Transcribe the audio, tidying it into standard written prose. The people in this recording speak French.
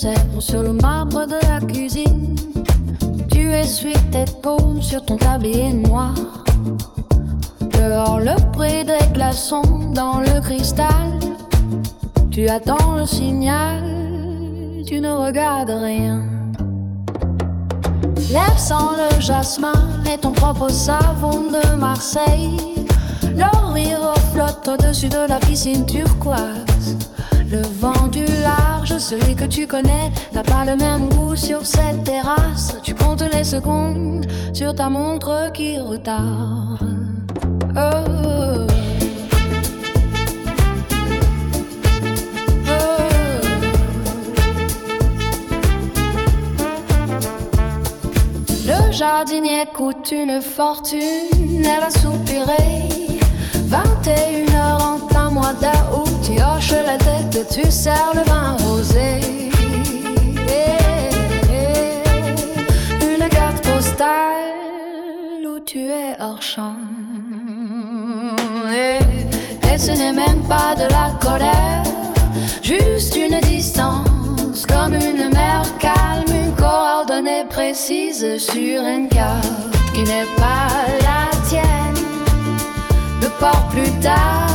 serre sur le marbre de la cuisine. Tu essuies tes paumes sur ton tablier noir. Dehors le bruit des glaçons dans le cristal. Tu attends le signal, tu ne regardes rien. L'air sent le jasmin et ton propre savon de Marseille. Le rire flotte au-dessus de la piscine turquoise. Le vent du large, celui que tu connais, n'a pas le même goût sur cette terrasse. Tu comptes les secondes sur ta montre qui retarde. Oh. Le jardinier coûte une fortune, elle a soupiré. 21h en plein mois d'août, tu hoches la tête et tu sers le vin rosé. Une carte postale où tu es hors champ. Et ce n'est même pas de la colère, juste une distance, comme une mer calme, une coordonnée précise sur une carte qui n'est pas la tienne. Le port plus tard,